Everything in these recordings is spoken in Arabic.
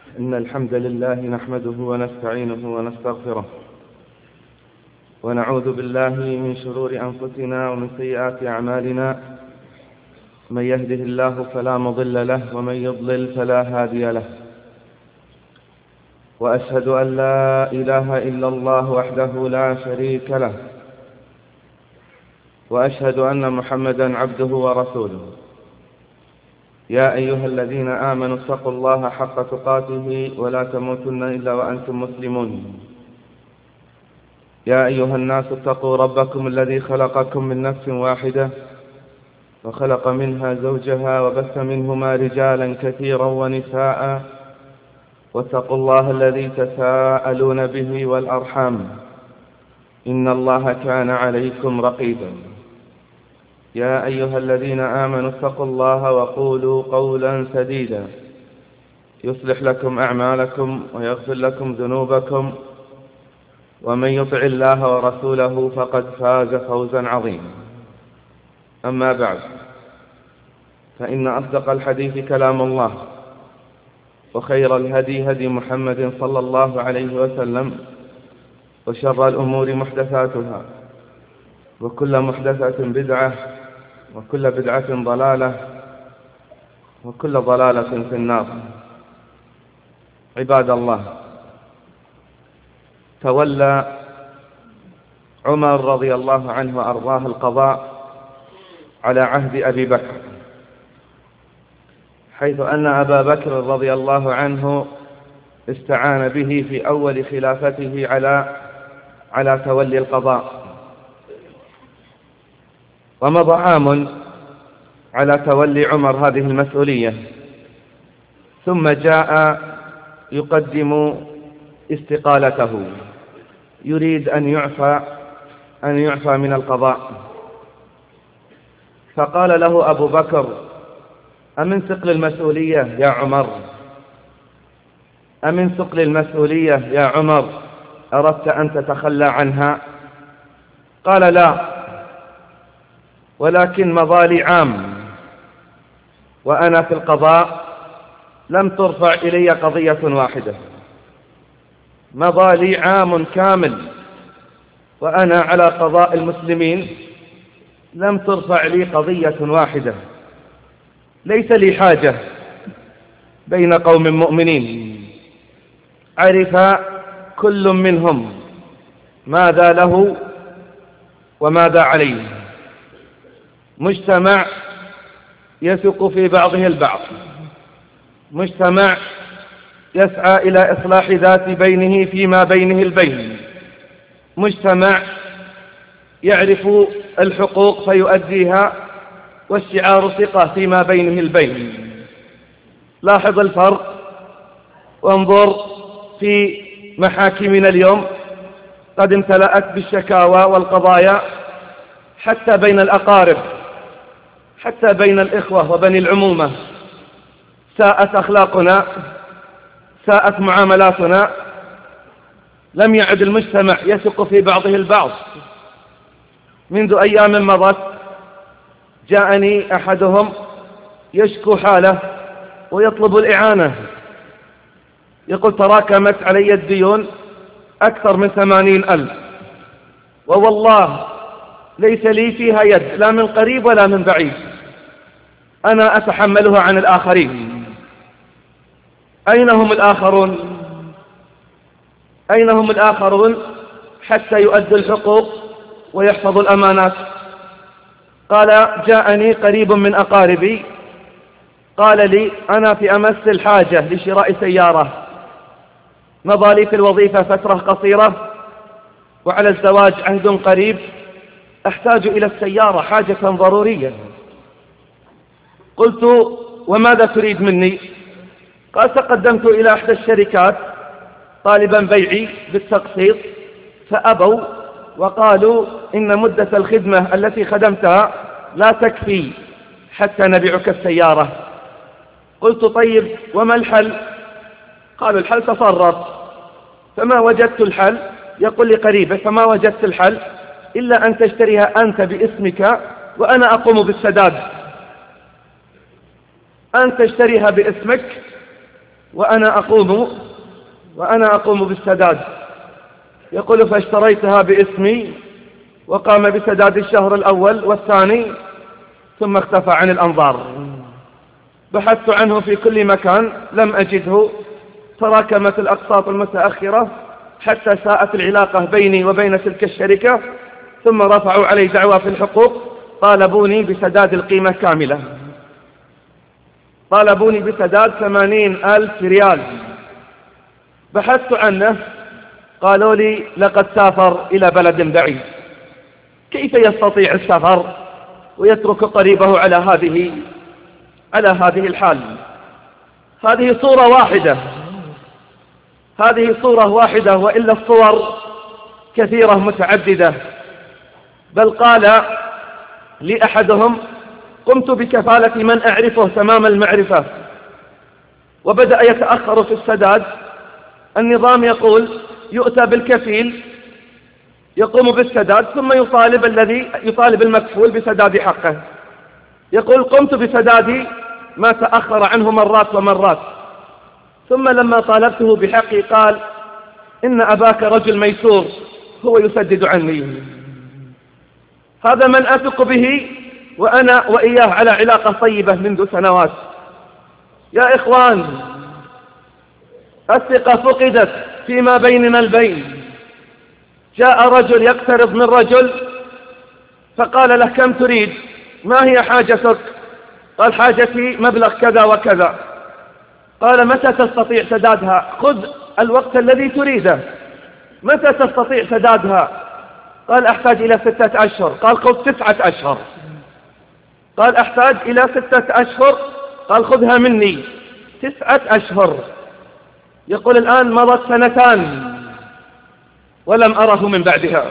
إن الحمد لله نحمده ونستعينه ونستغفره ونعوذ بالله من شرور أنفسنا ومن سيئات أعمالنا. من يهده الله فلا مضل له ومن يضلل فلا هادي له. وأشهد أن لا إله إلا الله وحده لا شريك له، وأشهد أن محمدا عبده ورسوله. يا أيها الذين آمنوا اتقوا الله حق تقاته ولا تموتن إلا وأنتم مسلمون. يا أيها الناس اتقوا ربكم الذي خلقكم من نفس واحدة وخلق منها زوجها وبث منهما رجالا كثيرا ونساء، واتقوا الله الذي تساءلون به والأرحام إن الله كان عليكم رقيبا. يا أيها الذين آمنوا اتقوا الله وقولوا قولا سديدا يصلح لكم أعمالكم ويغفر لكم ذنوبكم، ومن يطع الله ورسوله فقد فاز فوزا عظيما. أما بعد، فإن أصدق الحديث كلام الله، وخير الهدي هدي محمد صلى الله عليه وسلم، وشر الأمور محدثاتها، وكل محدثة بدعة، وكل بدعة ضلالة، وكل ضلالة في النار. عباد الله، تولى عمر رضي الله عنه وأرضاه القضاء على عهد أبي بكر، حيث أن أبا بكر رضي الله عنه استعان به في أول خلافته على تولي القضاء. ومضى عام على تولي عمر هذه المسؤولية، ثم جاء يقدم استقالته، يريد أن يعفى من القضاء. فقال له أبو بكر: أمن ثقل المسؤولية يا عمر؟ أمن ثقل المسؤولية يا عمر أردت أن تتخلى عنها؟ قال: لا، ولكن مضى لي عام وأنا في القضاء لم ترفع إلي قضية واحدة. مضى لي عام كامل وأنا على قضاء المسلمين لم ترفع لي قضية واحدة. ليس لي حاجة بين قوم مؤمنين عرف كل منهم ماذا له وماذا عليه، مجتمع يثق في بعضه البعض، مجتمع يسعى إلى إصلاح ذات بينه فيما بينه البين، مجتمع يعرف الحقوق فيؤديها، والشعار ثقة فيما بينه البين. لاحظ الفرق وانظر في محاكمنا اليوم، قد امتلأت بالشكاوى والقضايا حتى بين الأقارب، حتى بين الإخوة وبني العمومة. ساءت أخلاقنا، ساءت معاملاتنا، لم يعد المجتمع يثق في بعضه البعض. منذ أيام مضت جاءني أحدهم يشكو حاله ويطلب الإعانة، يقول: تراكمت علي الديون أكثر من 80,000، ووالله ليس لي فيها يد، لا من قريب ولا من بعيد، أنا أتحملها عن الآخرين. أين هم الآخرون؟ أين هم الآخرون حتى يؤدوا الحقوق ويحفظوا الأمانات؟ قال: جاءني قريب من أقاربي قال لي: أنا في أمس الحاجة لشراء سيارة، مضى لي في الوظيفة فترة قصيرة وعلى الزواج عهد قريب، أحتاج إلى السيارة حاجة ضرورية. قلت: وماذا تريد مني؟ قال: تقدمت إلى إحدى الشركات طالبا بيعي بالتقسيط، فأبوا وقالوا إن مدة الخدمة التي خدمتها لا تكفي حتى نبيعك السيارة. قلت: طيب وما الحل؟ قالوا: الحل تصرف. فما وجدت الحل، يقول لي قريبه، فما وجدت الحل إلا أن تشتريها أنت باسمك وأنا أقوم بالسداد. أن تشتريها باسمك وأنا أقوم بالسداد. يقول فاشتريتها باسمي، وقام بسداد الشهر الأول والثاني ثم اختفى عن الأنظار. بحثت عنه في كل مكان لم أجده، تراكمت الأقساط المتأخرة حتى ساءت العلاقة بيني وبين تلك الشركة، ثم رفعوا علي دعوى في الحقوق، طالبوني بسداد القيمة كاملة، طالبوني بسداد 80,000 ريال. بحثت عنه، قالوا لي لقد سافر إلى بلد بعيد. كيف يستطيع السفر ويترك قريبه على هذه الحال؟ هذه صورة واحدة، وإلا الصور كثيرة متعددة. بل قال لي أحدهم قمت بكفالة من أعرفه تمام المعرفة، وبدأ يتأخر في السداد. النظام يقول يؤتى بالكفيل يقوم بالسداد، ثم يطالب المكفول بسداد حقه. يقول قمت بسدادي ما تأخر عنه مرات ومرات، ثم لما طالبته بحقي قال إن أباك رجل ميسور، هو يسدد عني. هذا من أثق به، وأنا وإياه على علاقة طيبة منذ سنوات. يا إخوان، الثقة فقدت فيما بيننا البين. جاء رجل يقترض من رجل فقال له كم تريد؟ ما هي حاجتك؟ قال حاجتي مبلغ كذا وكذا. قال متى تستطيع سدادها؟ خذ الوقت الذي تريده. متى تستطيع سدادها؟ قال أحتاج إلى 6 أشهر. قال خذ 9 أشهر. قال أحتاج إلى 6 أشهر. قال خذها مني 9 أشهر. يقول الآن مضت 2 ولم أره من بعدها.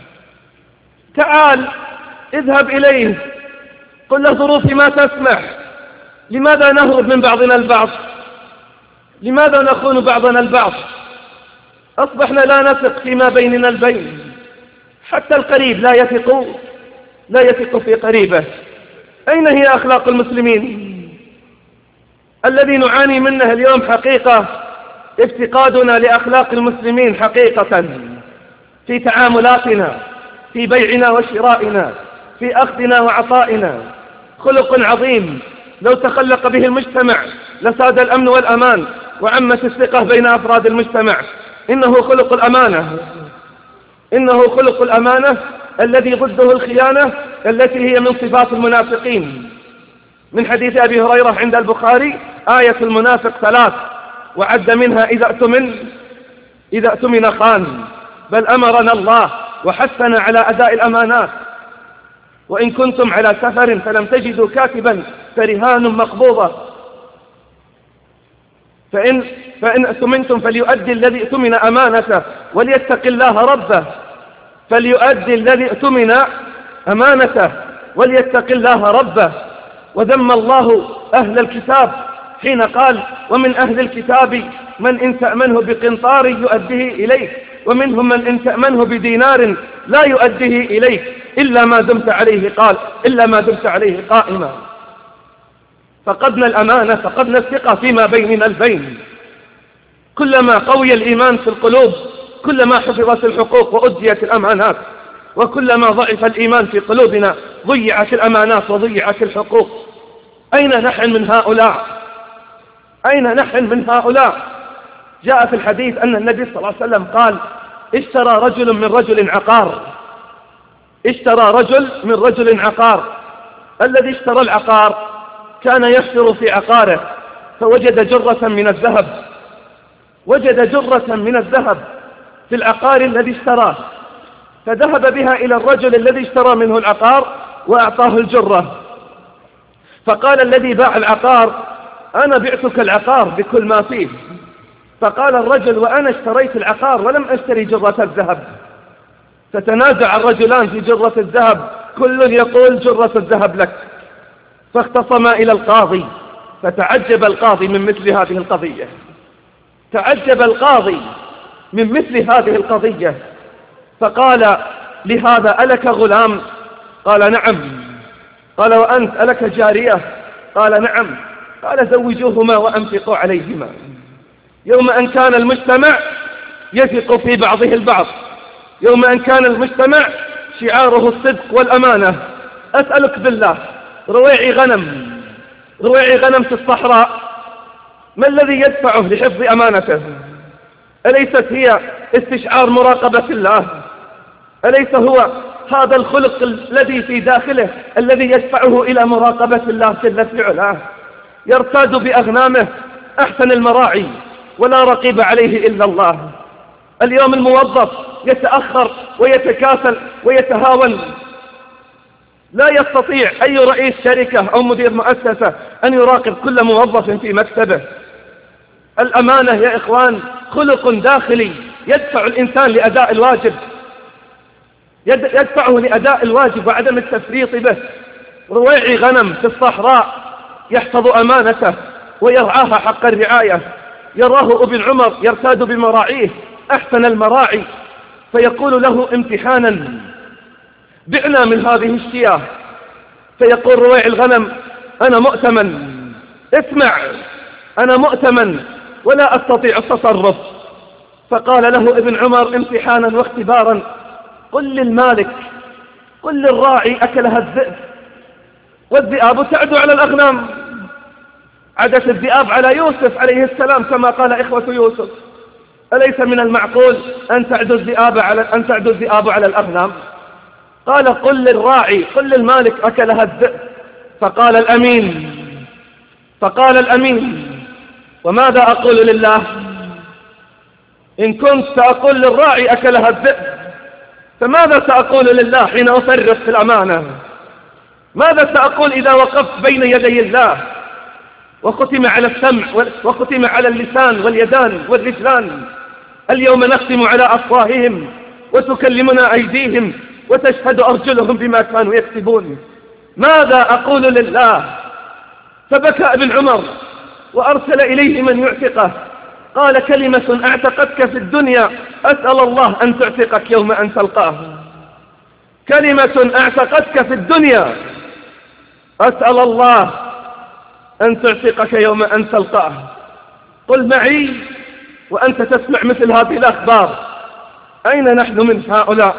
تعال اذهب إليه، قل له ظروفي ما تسمح. لماذا نهرب من بعضنا البعض؟ لماذا نخون بعضنا البعض؟ أصبحنا لا نثق فيما بيننا البين. حتى القريب لا يثق في قريبه. أين هي أخلاق المسلمين؟ الذي نعاني منه اليوم حقيقة افتقادنا لأخلاق المسلمين حقيقة، في تعاملاتنا، في بيعنا وشرائنا، في أخذنا وعطائنا. خلق عظيم لو تخلق به المجتمع لساد الأمن والأمان وعمت الثقة بين أفراد المجتمع. إنه خلق الأمانة الذي ضده الخيانة التي هي من صفات المنافقين. من حديث أبي هريرة عند البخاري آية المنافق 3، وعد منها إذا اؤتمن خان. بل أمرنا الله وحثنا على أداء الأمانات. وإن كنتم على سفر فلم تجدوا كاتبا فرهان مقبوضة، فإن اؤتمنتم فليؤدي الذي اؤتمن أمانته وليتق الله ربه. فليؤدي الذي اؤتمن أمانته وليتق الله ربه. وذم الله أهل الكتاب حين قال ومن أهل الكتاب من إن تأمنه بقنطار يؤديه إليك، ومنهم من إن تأمنه بدينار لا يؤديه إليك إلا ما دمت عليه قائما. فقدنا الأمانة، فقدنا الثقة فيما بيننا البين. كلما قوي الإيمان في القلوب كلما حفظت الحقوق وأديت الأمانات، وكلما ضعف الإيمان في قلوبنا ضيعت الأمانات وضيعت الحقوق. أين نحن من هؤلاء؟ جاء في الحديث أن النبي صلى الله عليه وسلم قال اشترى رجل من رجل عقار. الذي اشترى العقار كان يحفر في عقاره فوجد جرة من الذهب في العقار الذي اشتراه، فذهب بها إلى الرجل الذي اشترى منه العقار وأعطاه الجرة. فقال الذي باع العقار أنا بعتك العقار بكل ما فيه. فقال الرجل وأنا اشتريت العقار ولم أشتري جرة الذهب. فتنازع الرجلان في جرة الذهب، كل يقول جرة الذهب لك. فاختصما إلى القاضي، فتعجب القاضي من مثل هذه القضية. فقال لهذا ألك غلام؟ قال نعم. قال وأنت ألك جارية؟ قال نعم. قال زوجوهما وأنفقوا عليهما. يوم أن كان المجتمع يثق في بعضه البعض، يوم أن كان المجتمع شعاره الصدق والأمانة. أسألك بالله، رويعي غنم في الصحراء، ما الذي يدفعه لحفظ أمانته؟ أليست هي استشعار مراقبة الله؟ أليس هو هذا الخلق الذي في داخله الذي يدفعه إلى مراقبة الله جل في علاه؟ يرتاد بأغنامه أحسن المراعي ولا رقيب عليه إلا الله. اليوم الموظف يتأخر ويتكاسل ويتهاون، لا يستطيع أي رئيس شركة أو مدير مؤسسة أن يراقب كل موظف في مكتبه. الأمانة يا إخوان خلق داخلي يدفع الإنسان لأداء الواجب، يدفعه لأداء الواجب وعدم التفريط به. رويعي غنم في الصحراء يحفظ أمانته ويرعاها حق الرعاية. يراه ابن عمر يرتاد بمراعيه أحسن المراعي، فيقول له امتحانا: بعنا من هذه الشياه. فيقول رويعي الغنم: أنا مؤتمن، اسمع، أنا مؤتمن ولا أستطيع التصرف. فقال له ابن عمر امتحانا واختبارا: قل للمالك، قل للراعي أكلها الذئب والذئاب تعدو على الأغنام. عدت الذئاب على يوسف عليه السلام كما قال إخوة يوسف. أليس من المعقول أن تعدو الذئاب على الأغنام؟ قال: قل للراعي، قل للمالك أكلها الذئب. فقال الأمين: وماذا أقول لله؟ إن كنت سأقول للراعي أكلها الذئب، فماذا سأقول لله حين أفرط في الأمانة؟ ماذا سأقول إذا وقفت بين يدي الله وختم على السمع وختم على اللسان واليدان والرجلان؟ اليوم نختم على أفواههم وتكلمنا أيديهم وتشهد أرجلهم بما كانوا يكسبون. ماذا أقول لله؟ فبكى ابن عمر وأرسل إليه من يعتقه. قال: كلمة أعتقتك في الدنيا أسأل الله أن تعتقك يوم أن تلقاه. كلمة أعتقتك في الدنيا أسأل الله أن تعتقك يوم أن تلقاه. قل معي وأنت تسمع مثل هذه الأخبار: أين نحن من هؤلاء؟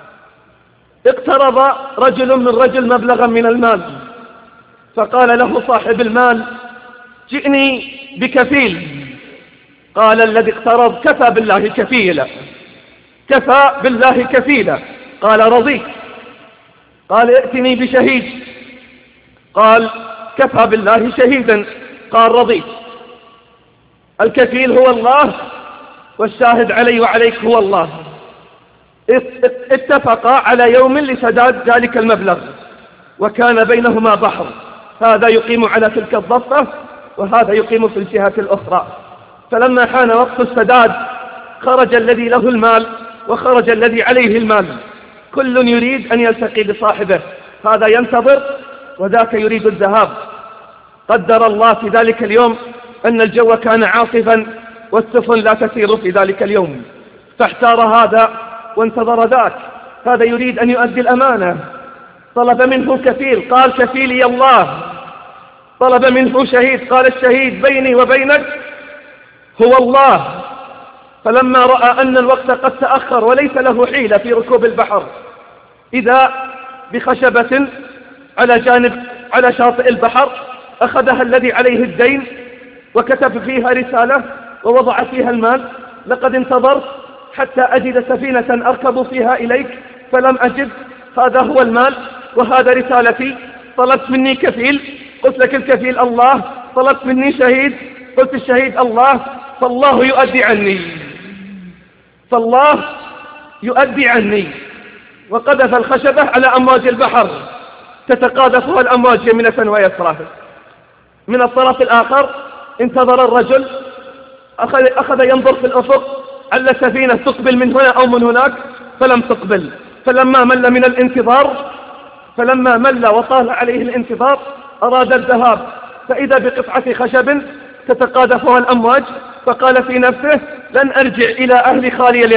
اقترض رجل من رجل مبلغا من المال، فقال له صاحب المال: جئني بكفيل. قال الذي اقترض: كفى بالله كفيلا، كفى بالله كفيلا. قال: رضيت. قال: ائتني بشهيد. قال: كفى بالله شهيدا. قال: رضيت. الكفيل هو الله والشاهد علي وعليك هو الله. اتفقا على يوم لسداد ذلك المبلغ، وكان بينهما بحر، هذا يقيم على تلك الضفة وهذا يقيم في الجهة الأخرى. فلما حان وقت السداد خرج الذي له المال وخرج الذي عليه المال، كل يريد أن يلتقي بصاحبه، هذا ينتظر وذاك يريد الذهاب. قدر الله في ذلك اليوم أن الجو كان عاصفا والسفن لا تسير في ذلك اليوم، فاحتار هذا وانتظر ذاك. هذا يريد أن يؤدي الأمانة، طلب منه كفيل، قال: كفيلي الله. طلب منه شهيد، قال: الشهيد بيني وبينك هو الله. فلما رأى أن الوقت قد تأخر وليس له حيلة في ركوب البحر، إذا بخشبة على شاطئ البحر، أخذها الذي عليه الدين وكتب فيها رسالة ووضع فيها المال: لقد انتظرت حتى أجد سفينة أركب فيها إليك فلم أجد، هذا هو المال وهذا رسالتي. طلبت مني كفيل، قلت لك الكفيل الله. طلبت مني شهيد، قلت الشهيد الله. فالله يؤدي عني. وقذف الخشبة على أمواج البحر تتقاذفها الأمواج يمنة ويسرى. من الطرف الآخر انتظر الرجل، أخذ ينظر في الأفق على السفينة تقبل من هنا أو من هناك، فلم تقبل. فلما مل وطال عليه الانتظار أراد الذهاب، فإذا بقطعة خشب تتقاذفها الأمواج، فقال في نفسه: لن أرجع إلى أهلي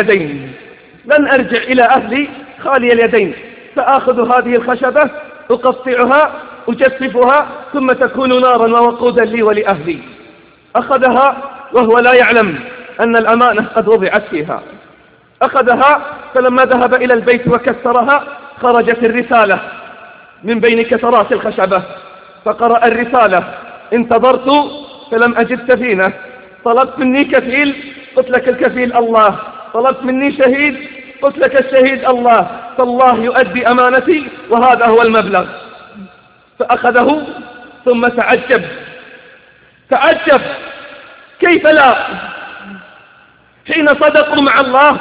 خالي اليدين، فآخذ هذه الخشبة أقطعها أجففها ثم تكون نارا ووقودا لي ولأهلي. أخذها وهو لا يعلم أن الأمانة قد وضعت فيها. أخذها، فلما ذهب إلى البيت وكسرها خرجت الرسالة من بين كسرات الخشبة، فقرأ الرسالة: انتظرت فلم أجد سفينة، طلبت مني كفيل، قلت لك الكفيل الله، طلبت مني شهيد، قلت لك الشهيد الله، فالله يؤدي أمانتي وهذا هو المبلغ. فأخذه ثم تعجب كيف لا؟ حين صدقوا مع الله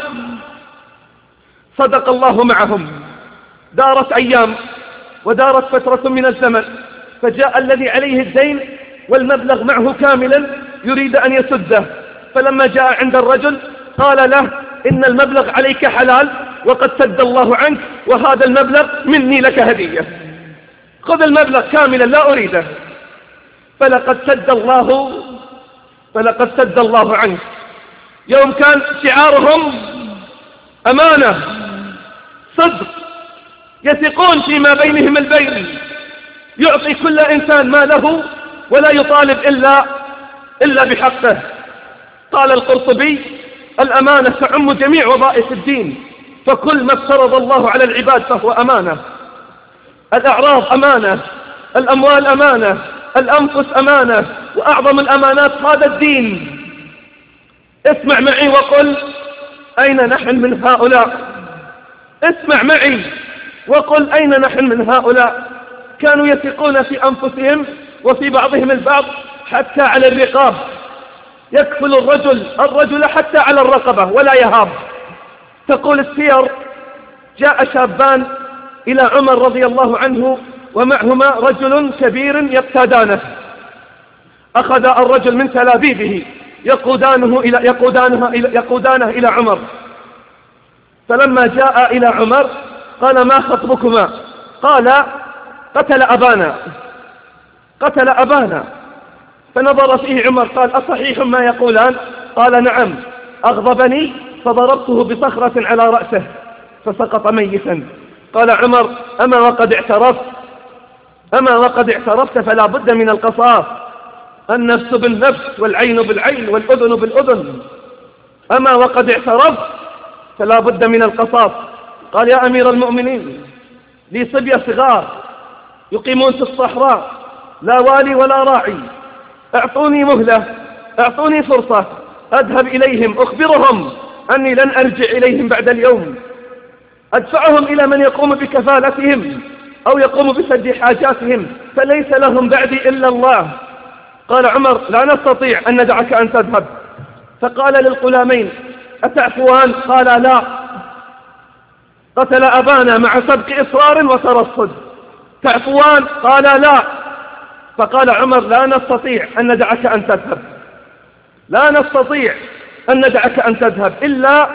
صدق الله معهم. دارت أيام ودارت فترة من الزمن، فجاء الذي عليه الدين والمبلغ معه كاملا يريد أن يسده، فلما جاء عند الرجل قال له: إن المبلغ عليك حلال وقد سد الله عنك، وهذا المبلغ مني لك هدية، خذ المبلغ كاملا لا أريده. فلقد سد الله عنك. يوم كان شعارهم أمانة، صدق، يثقون فيما بينهم البين، يعطي كل إنسان ما له ولا يطالب إلا بحقه. قال القرطبي: الأمانة تعم جميع وظائف الدين، فكل ما افترض الله على العباد فهو أمانة. الأعراض أمانة، الأموال أمانة، الأنفس أمانة، وأعظم الأمانات هذا الدين. اسمع معي وقل: أين نحن من هؤلاء؟ اسمع معي وقل: أين نحن من هؤلاء؟ كانوا يثقون في أنفسهم وفي بعضهم البعض حتى على الرقاب، يكفل الرجل حتى على الرقبة ولا يهاب. تقول السير: جاء شابان إلى عمر رضي الله عنه ومعهما رجل كبير يقتادانه. أخذ الرجل من تلابيبه يقودانه إلى عمر. فلما جاء إلى عمر قال: ما خطبكما؟ قال: قتل أبانا. فنظر فيه عمر قال: أصحيح ما يقولان؟ قال: نعم. أغضبني فضربته بصخرة على رأسه فسقط ميتا. قال عمر: أما وقد اعترفت فلا بد من القصاص، النفس بالنفس والعين بالعين والأذن بالأذن. أما وقد اعترفت فلا بد من القصاص. قال: يا أمير المؤمنين، لي صبية صغار يقيمون في الصحراء، لا والي ولا راعي، اعطوني مهلة، اعطوني فرصة أذهب إليهم أخبرهم أني لن أرجع إليهم بعد اليوم، أدفعهم إلى من يقوم بكفالتهم أو يقوم بسد حاجاتهم، فليس لهم بعدي إلا الله. قال عمر: لا نستطيع أن ندعك أن تذهب. فقال للغلامين: أتعفوان؟ قال: لا، قتل أبانا مع سبق إصرار وترصد. تعفوان؟ قال: لا. فقال عمر: لا نستطيع أن ندعك أن تذهب، لا نستطيع أن ندعك أن تذهب إلا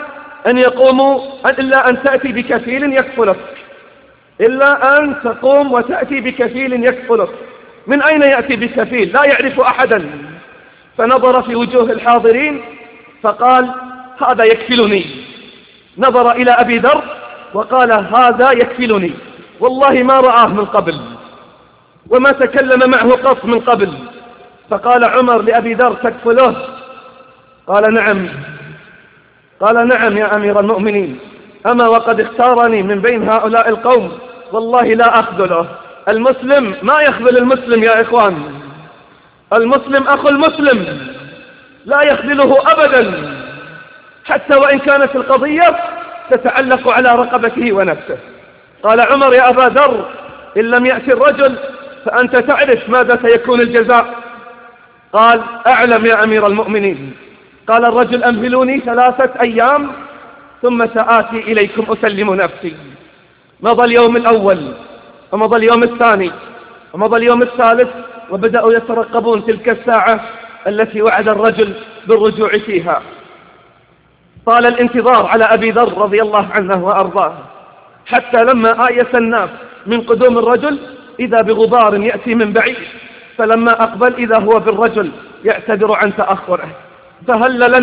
أن تأتي بكفيل يكفلك، إلا أن تقوم وتأتي بكفيل يكفلك. من أين يأتي بكفيل؟ لا يعرف أحدا. فنظر في وجوه الحاضرين فقال: هذا يكفلني. نظر إلى أبي ذر وقال: هذا يكفلني، والله ما رآه من قبل وما تكلم معه قط من قبل. فقال عمر لأبي ذر: تكفله؟ قال: نعم. قال: نعم يا أمير المؤمنين، أما وقد اختارني من بين هؤلاء القوم، والله لا أخذله. المسلم ما يخذل المسلم يا إخوان، المسلم أخو المسلم لا يخذله أبدا، حتى وإن كانت القضية تتعلق على رقبته ونفسه. قال عمر: يا أبا ذر، إن لم يأتي الرجل فأنت تعرف ماذا سيكون الجزاء. قال: أعلم يا أمير المؤمنين. قال الرجل: أمهلوني 3 أيام ثم سآتي إليكم أسلم نفسي. مضى اليوم الأول ومضى اليوم الثاني ومضى اليوم الثالث، وبدأوا يترقبون تلك الساعة التي وعد الرجل بالرجوع فيها. طال الانتظار على أبي ذر رضي الله عنه وأرضاه، حتى لما آيس الناس من قدوم الرجل إذا بغبار يأتي من بعيد، فلما أقبل إذا هو بالرجل يعتذر عن تأخره. فهلل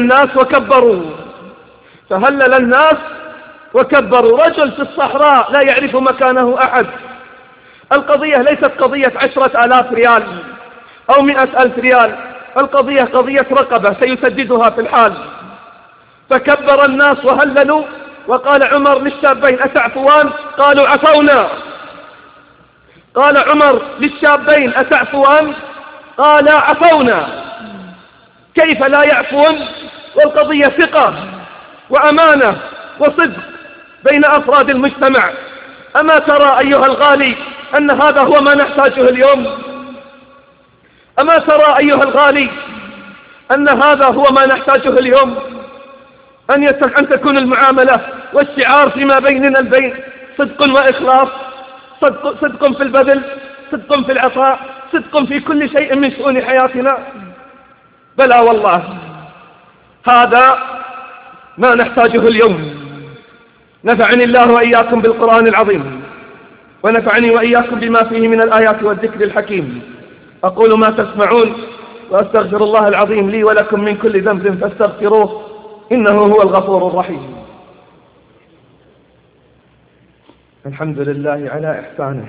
الناس وكبروا. رجل في الصحراء لا يعرف مكانه أحد. القضية ليست قضية 10,000 ريال أو 100,000 ريال، القضية قضية رقبة سيسددها في الحال. فكبر الناس وهللوا، وقال عمر للشابين: أتعفوان؟ قالوا: عفونا. قال عمر للشابين: أتعفوان؟ قال: عفونا. كيف لا يعفون والقضية ثقة وأمانة وصدق بين أفراد المجتمع؟ أما ترى أيها الغالي أن هذا هو ما نحتاجه اليوم؟ أما ترى أيها الغالي أن هذا هو ما نحتاجه اليوم؟ أن تكون المعاملة والشعار فيما بيننا البين صدق وإخلاص، صدق في البذل، صدق في العطاء، صدق في كل شيء من شؤون حياتنا. بلى والله، هذا ما نحتاجه اليوم. نفعني الله وإياكم بالقرآن العظيم، ونفعني وإياكم بما فيه من الآيات والذكر الحكيم. أقول ما تسمعون، وأستغفر الله العظيم لي ولكم من كل ذنب فاستغفروه، إنه هو الغفور الرحيم. الحمد لله على إحسانه،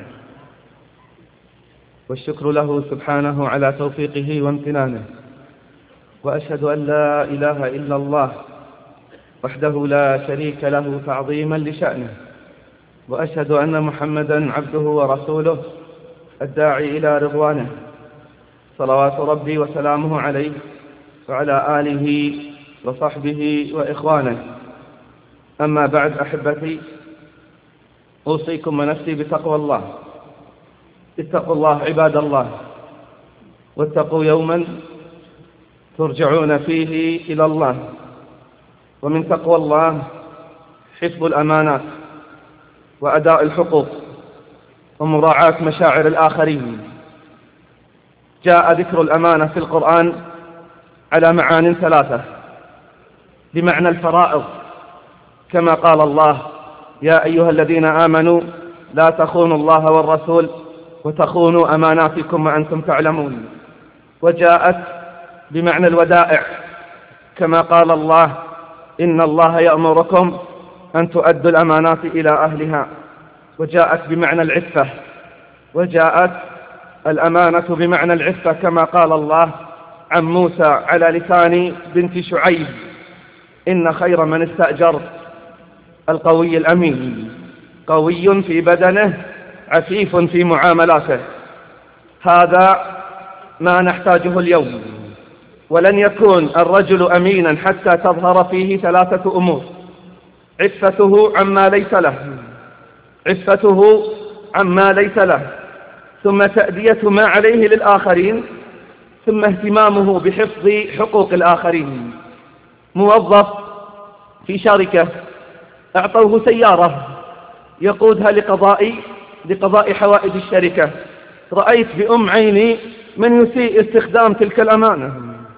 والشكر له سبحانه على توفيقه وامتنانه، وأشهد أن لا إله إلا الله وحده لا شريك له تعظيما لشأنه، وأشهد أن محمدا عبده ورسوله الداعي إلى رضوانه، صلوات ربي وسلامه عليه وعلى آله وصحبه وإخوانه. أما بعد، أحبتي، أوصيكم ونفسي بتقوى الله. اتقوا الله عباد الله، واتقوا يوما ترجعون فيه إلى الله. ومن تقوى الله حفظ الأمانات وأداء الحقوق ومراعاة مشاعر الآخرين. جاء ذكر الأمانة في القرآن على معان ثلاثة: بمعنى الفرائض، كما قال الله: يا أيها الذين آمنوا لا تخونوا الله والرسول وتخونوا أماناتكم وأنتم تعلمون. وجاءت بمعنى الودائع، كما قال الله: إن الله يأمركم أن تؤدوا الأمانات إلى أهلها. وجاءت بمعنى العفة، وجاءت الأمانة بمعنى العفة، كما قال الله عن موسى على لسان بنت شعيب: إن خير من استأجر القوي الأمين، قوي في بدنه عفيف في معاملاته. هذا ما نحتاجه اليوم. ولن يكون الرجل أمينا حتى تظهر فيه ثلاثة أمور: عفته عما ليس له، عفته عما ليس له، ثم تأدية ما عليه للآخرين، ثم اهتمامه بحفظ حقوق الآخرين. موظف في شركة أعطوه سيارة يقودها لقضاء حوائج الشركة. رأيت بأم عيني من يسيء استخدام تلك الأمانة،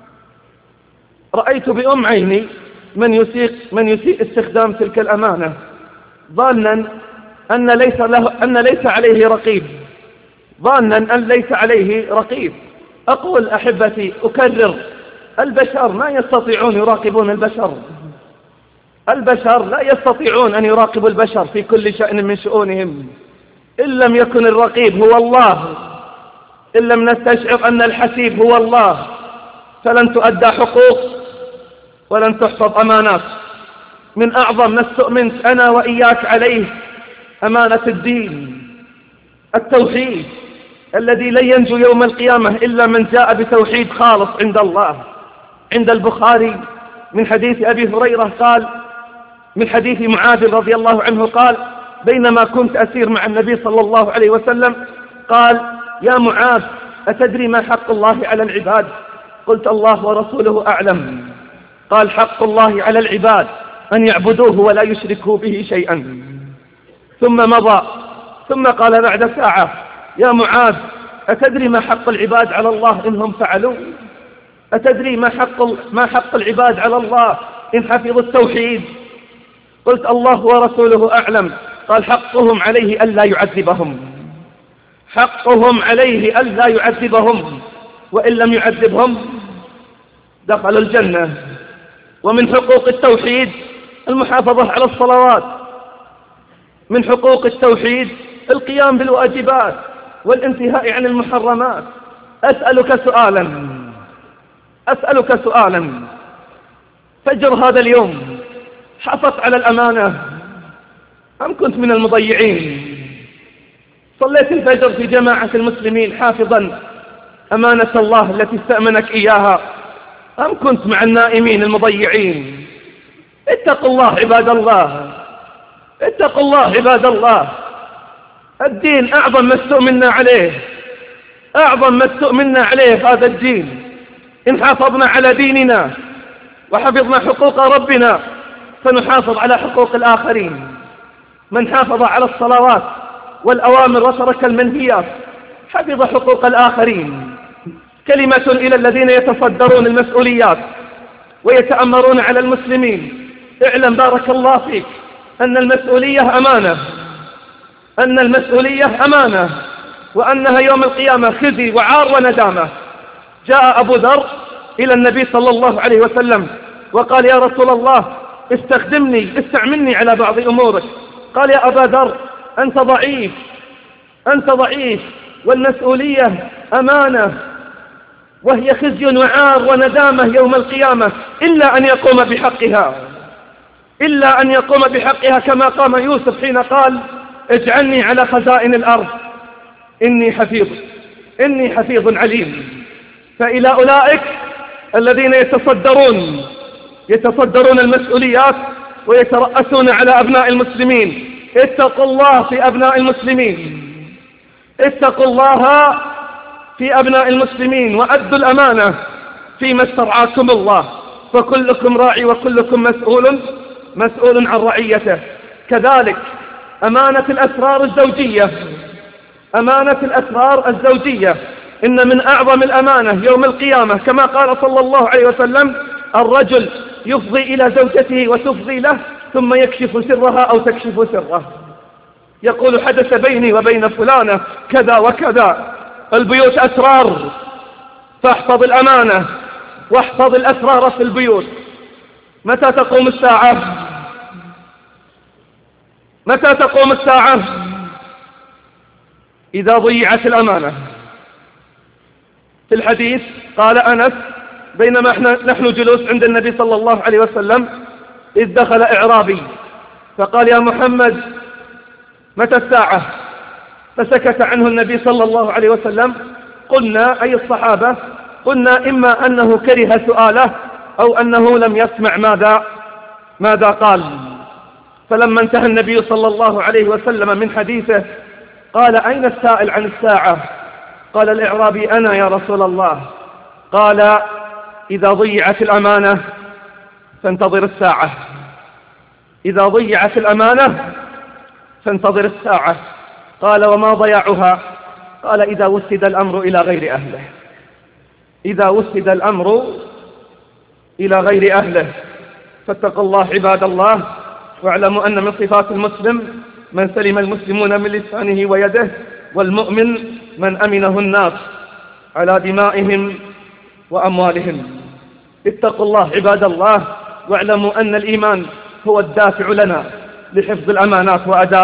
رأيت بأم عيني من يسيء استخدام تلك الأمانة، ظانا أن ليس عليه رقيب، ظانا أن ليس عليه رقيب. أقول أحبتي، أكرر: البشر ما يستطيعون يراقبون البشر. البشر لا يستطيعون أن يراقبوا البشر في كل شأن من شؤونهم. إن لم يكن الرقيب هو الله، إن لم نستشعر أن الحسيب هو الله، فلن تؤدى حقوق ولن تحفظ أمانات. من أعظم ما استؤمنت أنا وإياك عليه أمانة الدين، التوحيد، الذي لن ينجو يوم القيامة إلا من جاء بتوحيد خالص عند الله. عند البخاري من حديث أبي هريرة قال، من حديث معاذ رضي الله عنه قال: بينما كنت أسير مع النبي صلى الله عليه وسلم قال: يا معاذ، أتدري ما حق الله على العباد؟ قلت: الله ورسوله أعلم. قال: حق الله على العباد أن يعبدوه ولا يشركوا به شيئا. ثم مضى، ثم قال بعد ساعة: يا معاذ، أتدري ما حق العباد على الله إنهم فعلوا؟ أتدري ما حق العباد على الله إن حفظوا التوحيد؟ قلت: الله ورسوله أعلم. قال: حقهم عليه ألا يعذبهم، حقهم عليه ألا يعذبهم، وإن لم يعذبهم دخلوا الجنة. ومن حقوق التوحيد المحافظة على الصلوات، من حقوق التوحيد القيام بالواجبات والانتهاء عن المحرمات. أسألك سؤالا: أسألك سؤالا: فجر هذا اليوم حافظت على الأمانة أم كنت من المضيعين؟ صليت الفجر في جماعة المسلمين حافظا أمانة الله التي استأمنك إياها أم كنت مع النائمين المضيعين؟ اتقوا الله عباد الله، اتقوا الله عباد الله. الدين أعظم ما استؤمنا عليه، أعظم ما استؤمنا عليه هذا الدين. إن حافظنا على ديننا وحفظنا حقوق ربنا سنحافظ على حقوق الآخرين. من حافظ على الصلوات والأوامر وترك المنهيات حفظ حقوق الآخرين. كلمة إلى الذين يتصدرون المسؤوليات ويتأمرون على المسلمين: اعلم بارك الله فيك أن المسؤولية أمانة، أن المسؤولية أمانة، وأنها يوم القيامة خزي وعار وندامة. جاء أبو ذر إلى النبي صلى الله عليه وسلم وقال: يا رسول الله استعملني على بعض أمورك. قال: يا أبا ذر أنت ضعيف، والمسؤولية أمانة، وهي خزي وعار وندامة يوم القيامة، إلا أن يقوم بحقها كما قام يوسف حين قال: اجعلني على خزائن الأرض إني حفيظ عليم. فإلى أولئك الذين يتصدرون المسؤوليات ويترأسون على أبناء المسلمين: اتقوا الله في أبناء المسلمين، اتقوا الله في أبناء المسلمين، وأدوا الأمانة فيما استرعاكم الله، فكلكم راعي وكلكم مسؤول عن رعيته. كذلك أمانة الأسرار الزوجية، إن من أعظم الأمانة يوم القيامة كما قال صلى الله عليه وسلم: الرجل يفضي إلى زوجته وتفضي له ثم يكشف سرها أو تكشف سره، يقول: حدث بيني وبين فلانة كذا وكذا. البيوت أسرار، فاحفظ الأمانة واحفظ الأسرار في البيوت. متى تقوم الساعة؟ إذا ضيعت الأمانة. في الحديث قال أنس: بينما نحن جلوس عند النبي صلى الله عليه وسلم إذ دخل إعرابي فقال: يا محمد متى الساعة؟ فسكت عنه النبي صلى الله عليه وسلم. قلنا أي الصحابة قلنا: إما أنه كره سؤاله أو أنه لم يسمع ماذا قال. فلما انتهى النبي صلى الله عليه وسلم من حديثه قال: أين السائل عن الساعة؟ قال الإعرابي: أنا يا رسول الله. قال: إذا ضيعت الأمانة فانتظر الساعة، إذا ضيعت الأمانة فانتظر الساعة. قال: وما ضياعها؟ قال: إذا وسد الأمر إلى غير أهله، إذا وسد الأمر إلى غير أهله. فاتقوا الله عباد الله، واعلموا أن من صفات المسلم من سلم المسلمون من لسانه ويده، والمؤمن من أمنه الناس على دمائهم وأموالهم. اتقوا الله عباد الله، واعلموا أن الإيمان هو الدافع لنا لحفظ الأمانات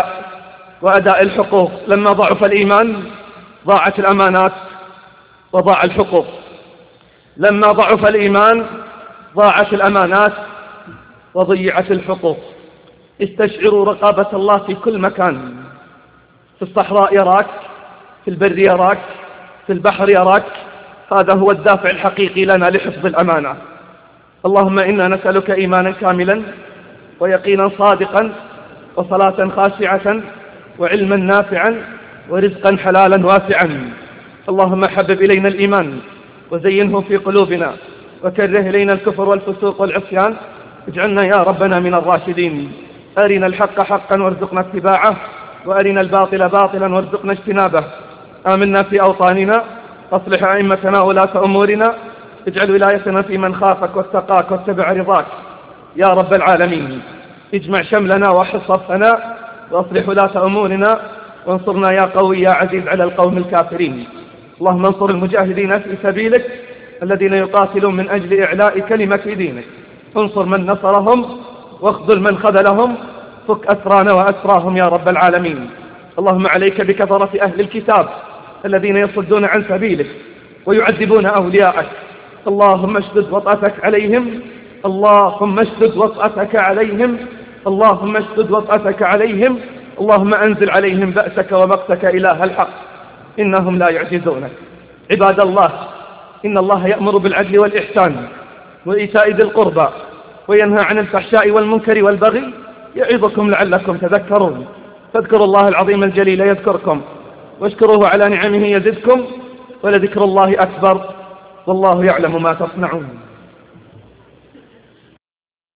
وأداء الحقوق. لما ضعف الإيمان ضاعت الأمانات وضاع الحقوق، لما ضعف الإيمان ضاعت الأمانات وضيعت الحقوق. استشعروا رقابة الله في كل مكان، في الصحراء يراك، في البر يراك، في البحر يراك. هذا هو الدافع الحقيقي لنا لحفظ الأمانة. اللهم إنا نسألك إيمانا كاملا ويقينا صادقا وصلاة خاشعة وعلما نافعا ورزقا حلالا واسعا. اللهم حبب إلينا الإيمان وزينه في قلوبنا وكره إلينا الكفر والفسوق والعصيان. اجعلنا يا ربنا من الراشدين. أرنا الحق حقا وارزقنا اتباعه، وأرنا الباطل باطلا وارزقنا اجتنابه. آمنا في أوطاننا، أصلح أئمتنا ولاة أمورنا، اجعل ولايتنا في من خافك واتقاك واتبع رضاك يا رب العالمين. اجمع شملنا وحص صفنا وأصلح ولاة أمورنا، وانصرنا يا قوي يا عزيز على القوم الكافرين. اللهم انصر المجاهدين في سبيلك الذين يقاتلون من أجل إعلاء كلمة دينك. انصر من نصرهم واخذل من خذلهم، فك أسرانا وأسراهم يا رب العالمين. اللهم عليك بكثرة أهل الكتاب الذين يصدون عن سبيلك ويعذبون أولياءك. اللهم اشدد وطأتك عليهم، اللهم اشدد وطأتك عليهم، اللهم اشدد وطأتك عليهم، اللهم أنزل عليهم بأسك ومقتك إله الحق، إنهم لا يعجزونك. عباد الله، إن الله يأمر بالعدل والإحسان وإيتاء ذي القربى وينهى عن الفحشاء والمنكر والبغي، يعظكم لعلكم تذكرون. فاذكروا الله العظيم الجليل يذكركم، واشكروه على نعمه يزدكم، ولذكر الله أكبر، والله يعلم ما تصنعون.